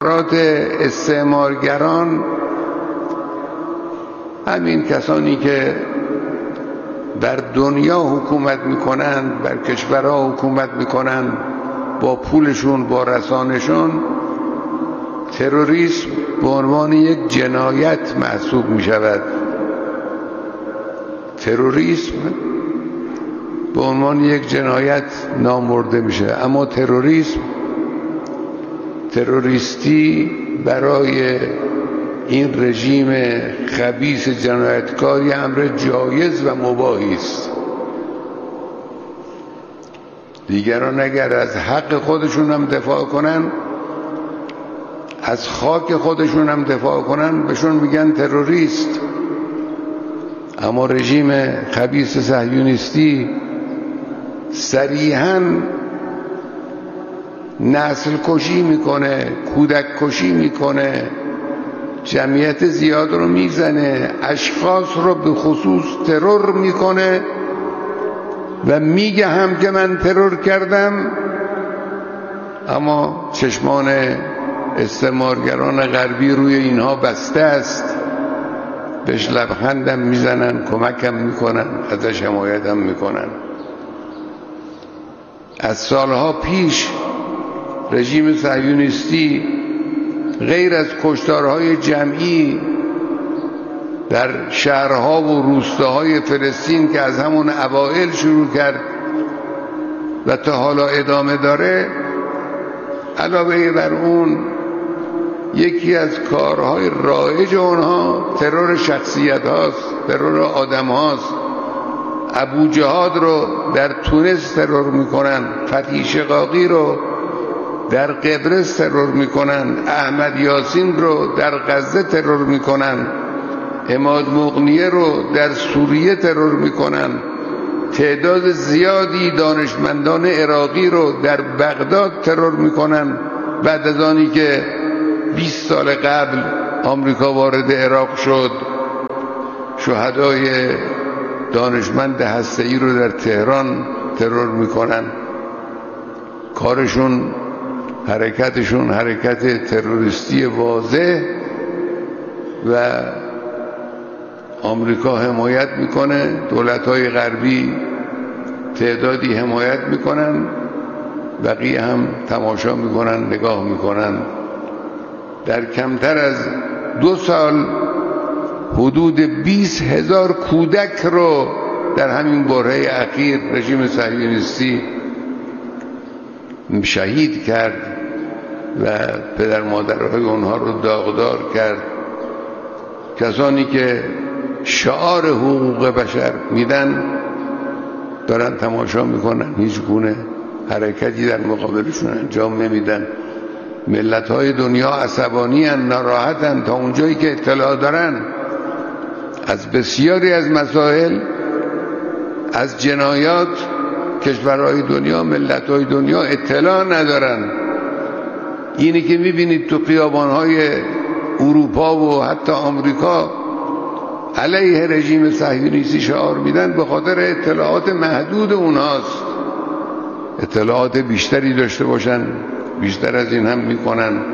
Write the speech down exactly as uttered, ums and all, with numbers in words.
افراد استعمارگران، همین کسانی که بر دنیا حکومت میکنند، بر کشورها حکومت میکنند با پولشون، با رسانشون، تروریسم به عنوان یک جنایت محسوب میشود. تروریسم به عنوان یک جنایت نام برده میشه، اما تروریسم، تروریستی برای این رژیم خبیث جنایتکاری امر جایز و مباحی است. دیگران اگر از حق خودشون هم دفاع کنن، از خاک خودشون هم دفاع کنن، بهشون میگن تروریست. اما رژیم خبیث صهیونیستی صریحاً نسل کشی میکنه، کودک کشی میکنه، جمعیت زیاد رو میزنه، اشخاص رو به خصوص ترور میکنه و میگه هم که من ترور کردم، اما چشمان استعمارگران غربی روی اینها بسته است، بهش لبخندم میزنن، کمکم میکنن، ازش حمایتم میکنن. از سالها پیش رژیم صهیونیستی غیر از کشتارهای جمعی در شهرها و روستاهای فلسطین که از همون اوائل شروع کرد و تا حالا ادامه داره، علاوه بر اون یکی از کارهای رایج اونها ترور شخصیت هاست، ترور آدم هاست. ابو جهاد رو در تونس ترور میکنن، فتحی شقاقی رو در قبرس ترور میکنن، احمد یاسین رو در غزه ترور میکنن، عماد مغنیه رو در سوریه ترور میکنن، تعداد زیادی دانشمندان عراقی رو در بغداد ترور میکنن بعد از آنی که بیست سال قبل آمریکا وارد عراق شد. شهدای دانشمند هسته‌ای رو در تهران ترور میکنن. کارشون، حرکتشون حرکت تروریستی واضح و آمریکا حمایت میکنه، دولت‌های غربی تعدادی حمایت میکنن، بقیه هم تماشا میکنن، نگاه میکنن. در کمتر از دو سال حدود بیست هزار کودک رو در همین برهه اخیر رژیم صهیونیستی شهید کرد و پدر مادرهای اونها رو داغدار کرد. کسانی که شعار حقوق بشر میدن دارن تماشا میکنن، هیچ گونه حرکتی در مقابلشون انجام نمیدن. ملت‌های دنیا عصبانی هستند، ناراحتند تا اونجایی که اطلاع دارن از بسیاری از مسائل، از جنایات. کشورهای دنیا، ملت‌های دنیا اطلاع ندارن. اینی که میبینید تو خیابان‌های اروپا و حتی آمریکا علیه رژیم صهیونیستی شعار میدن، به خاطر اطلاعات محدود اونهاست. اطلاعات بیشتری داشته باشن، بیشتر از این هم میکنن.